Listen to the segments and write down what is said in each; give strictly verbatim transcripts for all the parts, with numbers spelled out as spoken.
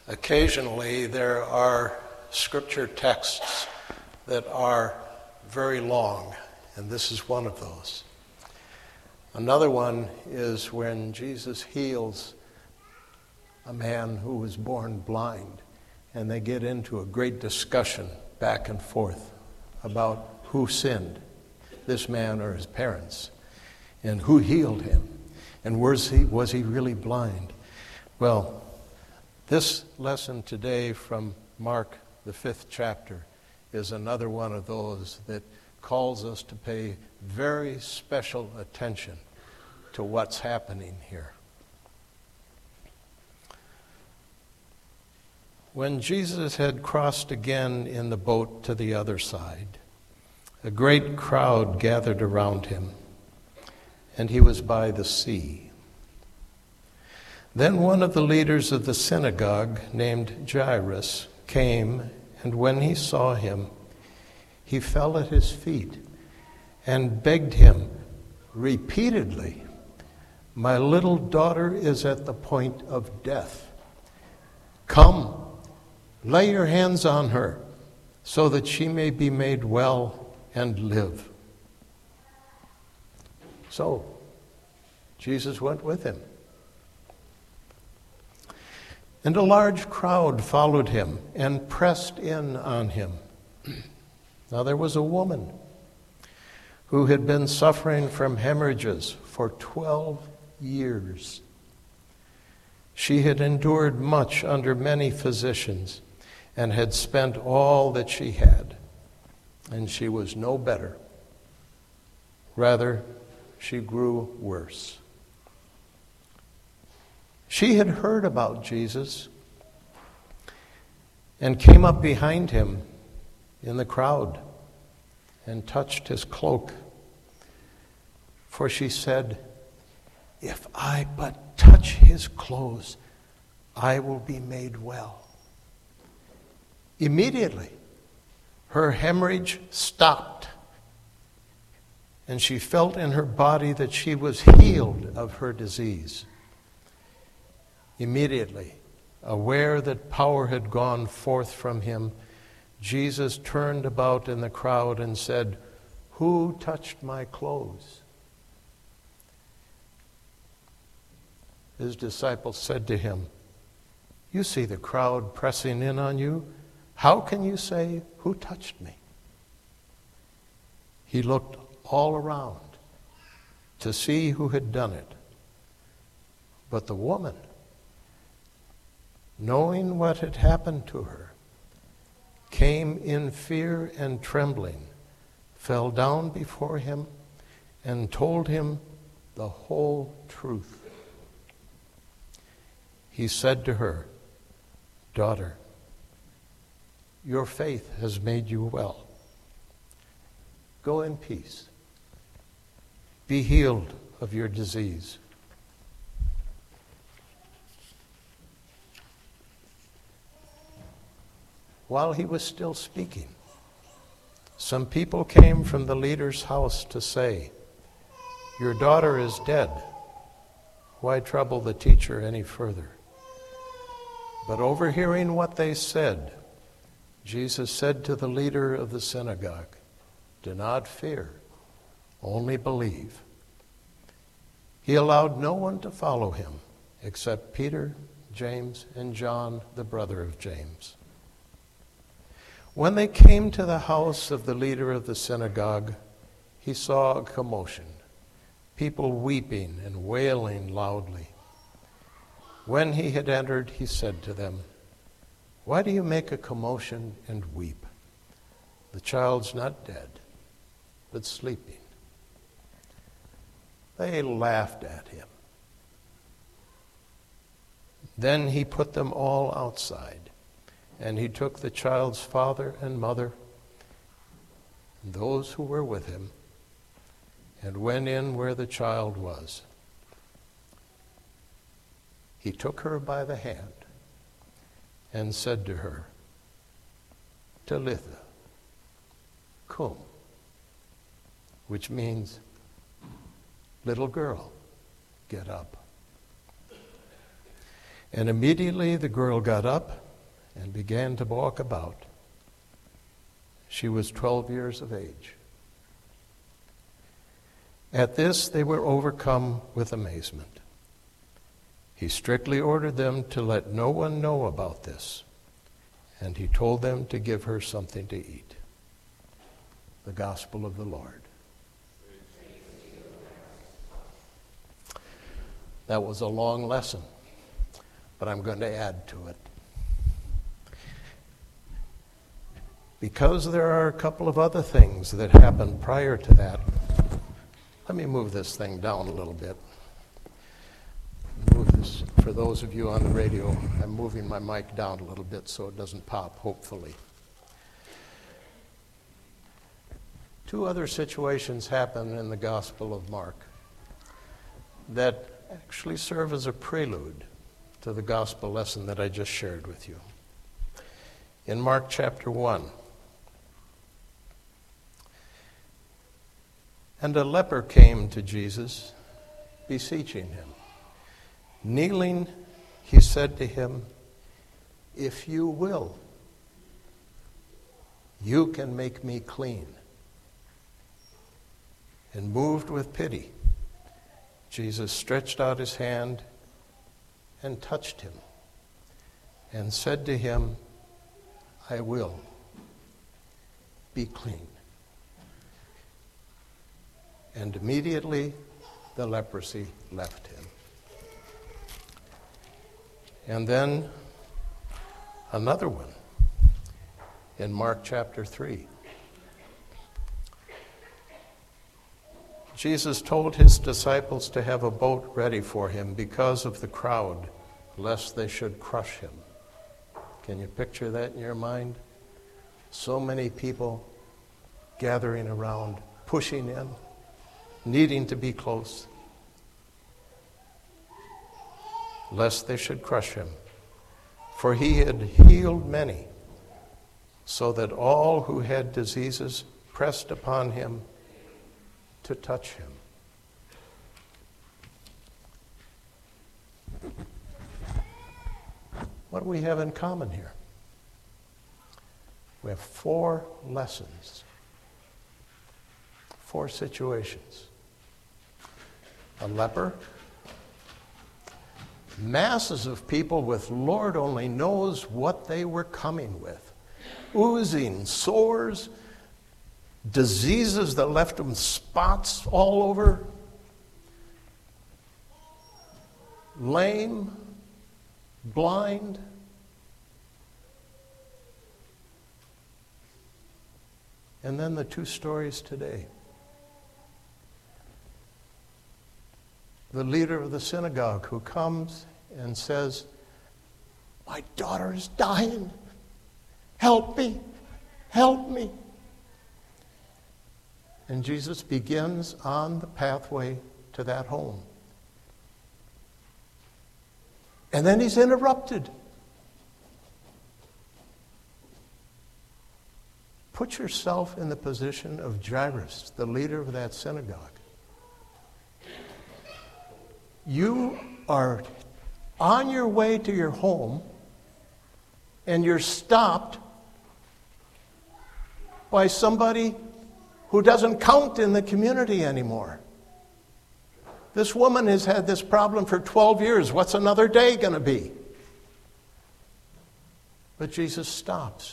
Occasionally there are scripture texts that are very long, and this is one of those. Another one is when Jesus heals a man who was born blind, and they get into a great discussion back and forth about who sinned, this man or his parents, and who healed him, and was he, was he really blind? Well, this lesson today from Mark, the fifth chapter, is another one of those that calls us to pay very special attention to what's happening here. When Jesus had crossed again in the boat to the other side, a great crowd gathered around him, and he was by the sea. Then one of the leaders of the synagogue, named Jairus, came, and when he saw him, he fell at his feet and begged him repeatedly, "My little daughter is at the point of death. Come, lay your hands on her, so that she may be made well and live." So, Jesus went with him. And a large crowd followed him and pressed in on him. Now there was a woman who had been suffering from hemorrhages for twelve years. She had endured much under many physicians and had spent all that she had, and she was no better. Rather, she grew worse. She had heard about Jesus and came up behind him in the crowd and touched his cloak. For she said, "If I but touch his clothes, I will be made well." Immediately, her hemorrhage stopped, and she felt in her body that she was healed of her disease. Immediately, aware that power had gone forth from him, Jesus turned about in the crowd and said, "Who touched my clothes?" His disciples said to him, "You see the crowd pressing in on you. How can you say, 'Who touched me?'" He looked all around to see who had done it. But the woman, knowing what had happened to her, came in fear and trembling, fell down before him, and told him the whole truth. He said to her, "Daughter, your faith has made you well. Go in peace. Be healed of your disease." While he was still speaking, some people came from the leader's house to say, "Your daughter is dead. Why trouble the teacher any further?" But overhearing what they said, Jesus said to the leader of the synagogue, "Do not fear, only believe." He allowed no one to follow him except Peter, James, and John, the brother of James. When they came to the house of the leader of the synagogue, he saw a commotion, people weeping and wailing loudly. When he had entered, he said to them, "Why do you make a commotion and weep? The child's not dead, but sleeping." They laughed at him. Then he put them all outside, and he took the child's father and mother, and those who were with him, and went in where the child was. He took her by the hand and said to her, "Talitha, cum," which means, "Little girl, get up." And immediately the girl got up and began to walk about. She was twelve years of age. At this they were overcome with amazement. He strictly ordered them to let no one know about this, and he told them to give her something to eat. The Gospel of the Lord. That was a long lesson, but I'm going to add to it. Because there are a couple of other things that happened prior to that, let me move this thing down a little bit. Move this, for those of you on the radio, I'm moving my mic down a little bit so it doesn't pop, hopefully. Two other situations happen in the Gospel of Mark that actually serve as a prelude to the gospel lesson that I just shared with you. In Mark chapter one, and a leper came to Jesus, beseeching him. Kneeling, he said to him, "If you will, you can make me clean." And moved with pity, Jesus stretched out his hand and touched him and said to him, "I will, be clean." And immediately the leprosy left him. And then another one in Mark chapter three. Jesus told his disciples to have a boat ready for him because of the crowd, lest they should crush him. Can you picture that in your mind? So many people gathering around, pushing in, needing to be close, lest they should crush him. For he had healed many, so that all who had diseases pressed upon him to touch him. What do we have in common here? We have four lessons, four situations. A leper, masses of people with Lord only knows what they were coming with. Oozing sores, diseases that left them spots all over, lame, blind. And then the two stories today. The leader of the synagogue who comes and says, "My daughter is dying. Help me, help me." And Jesus begins on the pathway to that home. And then he's interrupted. Put yourself in the position of Jairus, the leader of that synagogue. You are on your way to your home, and you're stopped by somebody who doesn't count in the community anymore. This woman has had this problem for twelve years. What's another day going to be? But Jesus stops.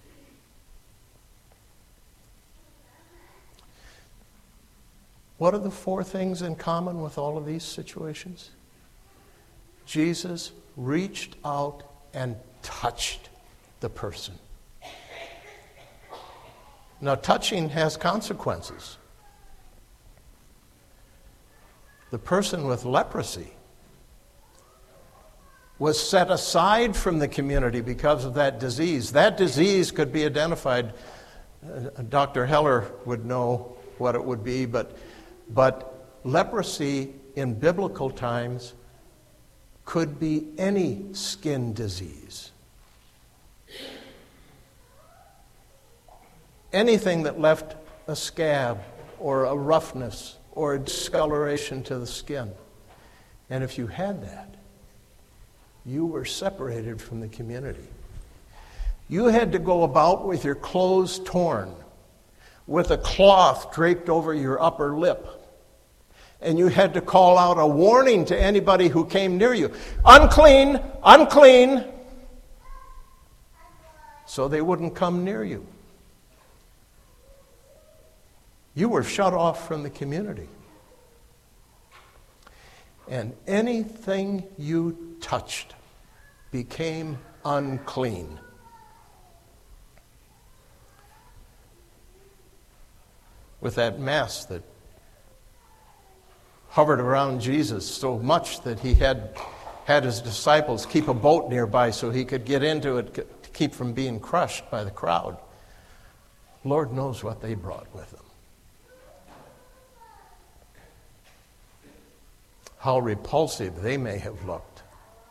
What are the four things in common with all of these situations? Jesus reached out and touched the person. Now, touching has consequences. The person with leprosy was set aside from the community because of that disease. That disease could be identified. Uh, Doctor Heller would know what it would be, but, but leprosy in biblical times could be any skin disease. Anything that left a scab or a roughness or a discoloration to the skin. And if you had that, you were separated from the community. You had to go about with your clothes torn, with a cloth draped over your upper lip. And you had to call out a warning to anybody who came near you. Unclean, unclean. So they wouldn't come near you. You were shut off from the community. And anything you touched became unclean. With that mass that hovered around Jesus so much that he had had his disciples keep a boat nearby so he could get into it to keep from being crushed by the crowd. Lord knows what they brought with them. How repulsive they may have looked.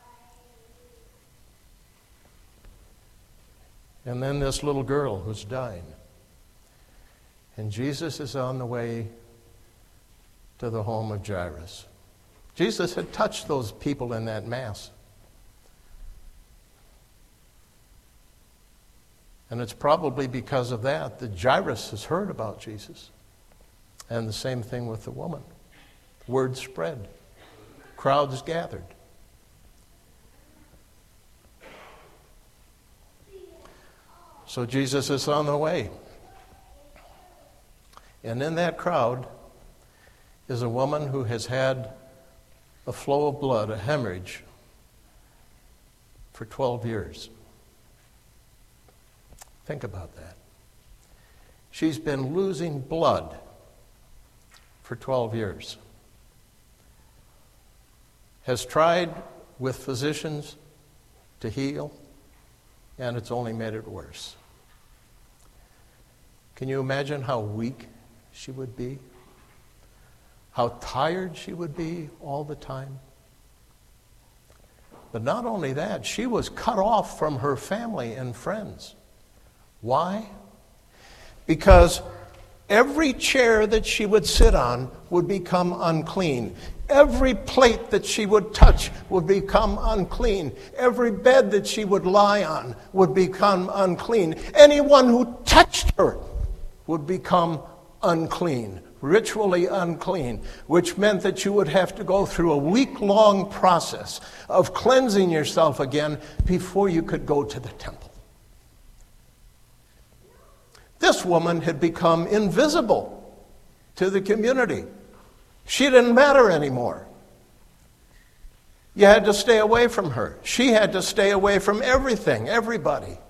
And then this little girl who's dying. And Jesus is on the way to the home of Jairus. Jesus had touched those people in that mass. And it's probably because of that that Jairus has heard about Jesus. And the same thing with the woman. Word spread. Crowds gathered. So Jesus is on the way. And in that crowd is a woman who has had a flow of blood, a hemorrhage, for twelve years. Think about that. She's been losing blood for twelve years. Has tried with physicians to heal, and it's only made it worse. Can you imagine how weak she would be? How tired she would be all the time? But not only that, she was cut off from her family and friends. Why? Because every chair that she would sit on would become unclean. Every plate that she would touch would become unclean. Every bed that she would lie on would become unclean. Anyone who touched her would become unclean, ritually unclean, which meant that you would have to go through a week-long process of cleansing yourself again before you could go to the temple. This woman had become invisible to the community. She didn't matter anymore. You had to stay away from her. She had to stay away from everything, everybody.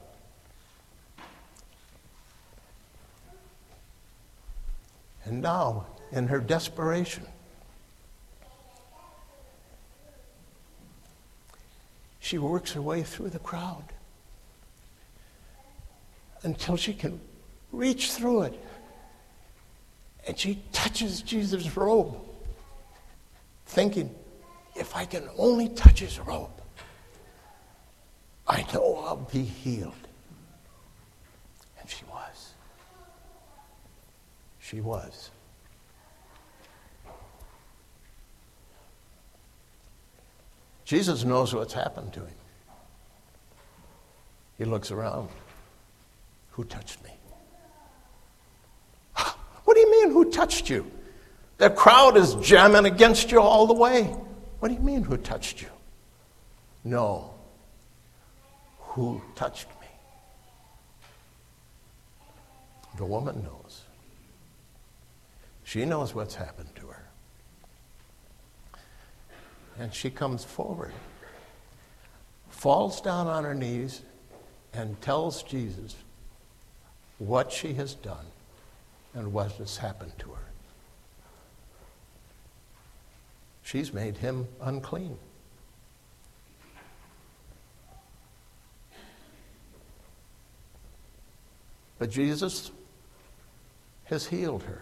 And now, in her desperation, she works her way through the crowd until she can reach through it. And she touches Jesus' robe, thinking, if I can only touch his robe, I know I'll be healed. And she was. She was. Jesus knows what's happened to him. He looks around. Who touched me? What do you mean, who touched you? The crowd is jamming against you all the way. What do you mean, who touched you? No. Who touched me? The woman knows. She knows what's happened to her. And she comes forward, falls down on her knees, and tells Jesus what she has done and what has happened to her. She's made him unclean. But Jesus has healed her.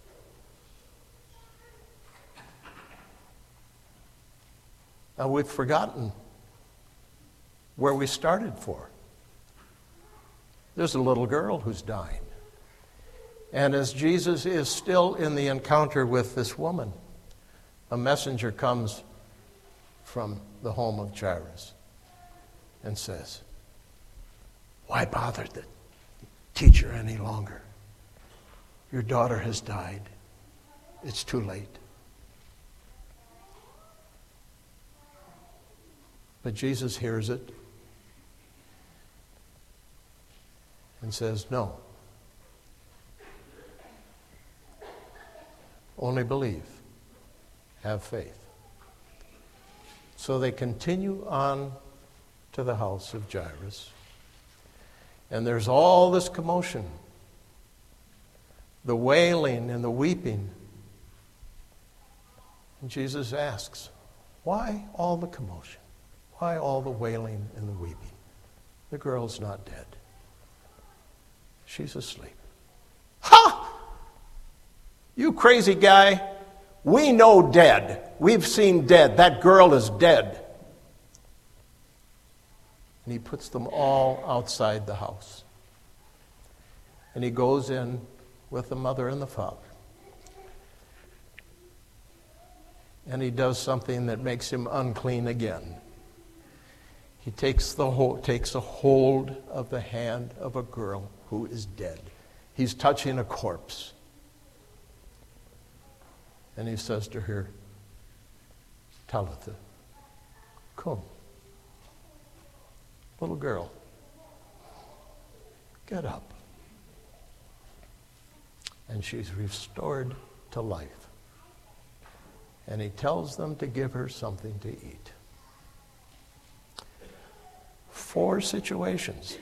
Now we've forgotten where we started for. There's a little girl who's dying. And as Jesus is still in the encounter with this woman, a messenger comes from the home of Jairus. and says, "Why bother the teacher any longer? Your daughter has died. It's too late." But Jesus hears it and says, "No. Only believe. Have faith." So they continue on to the house of Jairus. And there's all this commotion, the wailing and the weeping. And Jesus asks, "Why all the commotion? Why all the wailing and the weeping? The girl's not dead. She's asleep." Ha! You crazy guy. We know dead. We've seen dead. That girl is dead. And he puts them all outside the house. And he goes in with the mother and the father. And he does something that makes him unclean again. He takes the hold, takes a hold of the hand of a girl who is dead. He's touching a corpse. And he says to her, "Talitha, cum." Little girl, get up. And she's restored to life. And he tells them to give her something to eat. Four situations.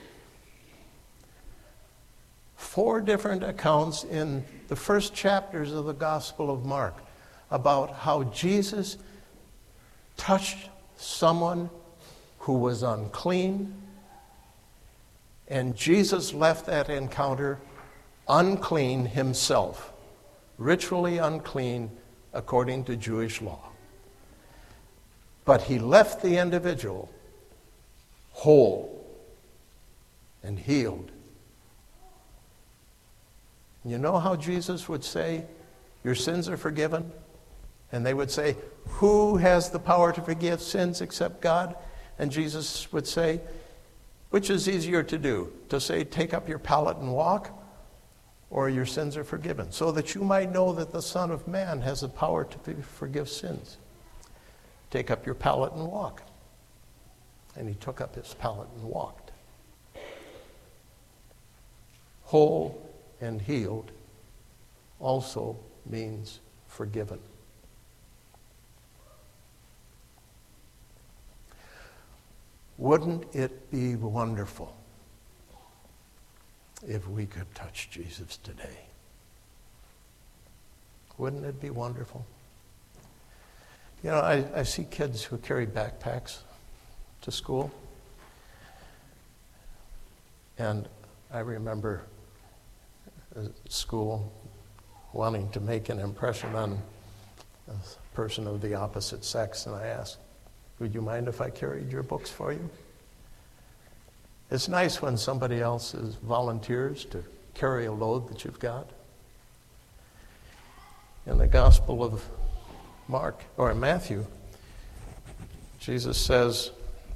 Four different accounts in the first chapters of the Gospel of Mark about how Jesus touched someone who was unclean, and Jesus left that encounter unclean himself, ritually unclean according to Jewish law. But he left the individual whole and healed. You know how Jesus would say, "Your sins are forgiven"? And they would say, "Who has the power to forgive sins except God?" And Jesus would say, "Which is easier to do? To say, 'Take up your pallet and walk,' or 'Your sins are forgiven,' so that you might know that the Son of Man has the power to forgive sins. Take up your pallet and walk." And he took up his pallet and walked. Whole and healed also means forgiven. Wouldn't it be wonderful if we could touch Jesus today? Wouldn't it be wonderful? You know, I, I see kids who carry backpacks to school. And I remember at school wanting to make an impression on a person of the opposite sex, and I asked, "Would you mind if I carried your books for you?" It's nice when somebody else is volunteers to carry a load that you've got. In the Gospel of Mark, or Matthew, Jesus says,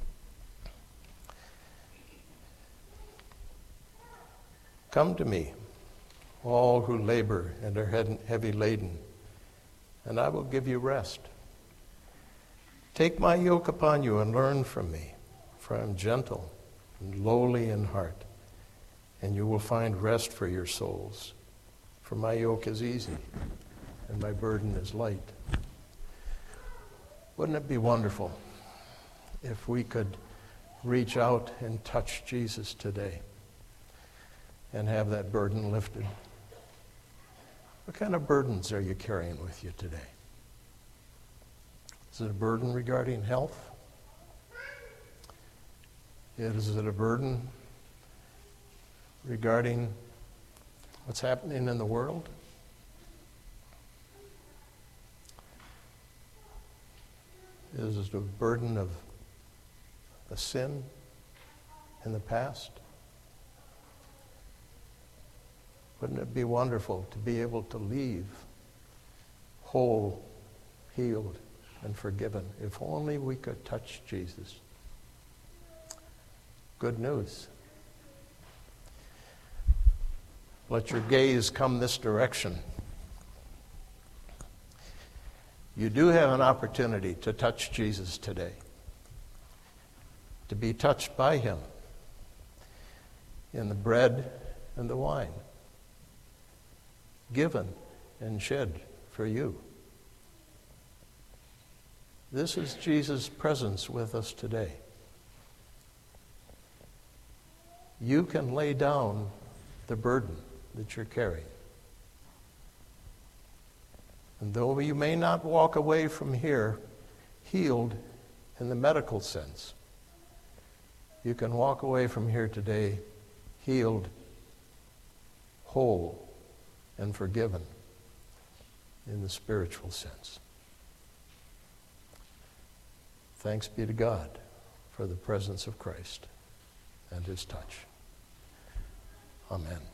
"Come to me, all who labor and are heavy laden, and I will give you rest. Take my yoke upon you and learn from me, for I am gentle and lowly in heart, and you will find rest for your souls. For my yoke is easy, and my burden is light." Wouldn't it be wonderful if we could reach out and touch Jesus today and have that burden lifted? What kind of burdens are you carrying with you today? Is it a burden regarding health? Is it a burden regarding what's happening in the world? Is it a burden of a sin in the past? Wouldn't it be wonderful to be able to leave whole, healed, and forgiven if only we could touch Jesus? Good news. Let your gaze come this direction. You do have an opportunity to touch Jesus today, to be touched by him in the bread and the wine, given and shed for you. This is Jesus' presence with us today. You can lay down the burden that you're carrying. And though you may not walk away from here healed in the medical sense, you can walk away from here today healed, whole, and forgiven in the spiritual sense. Thanks be to God for the presence of Christ and his touch. Amen.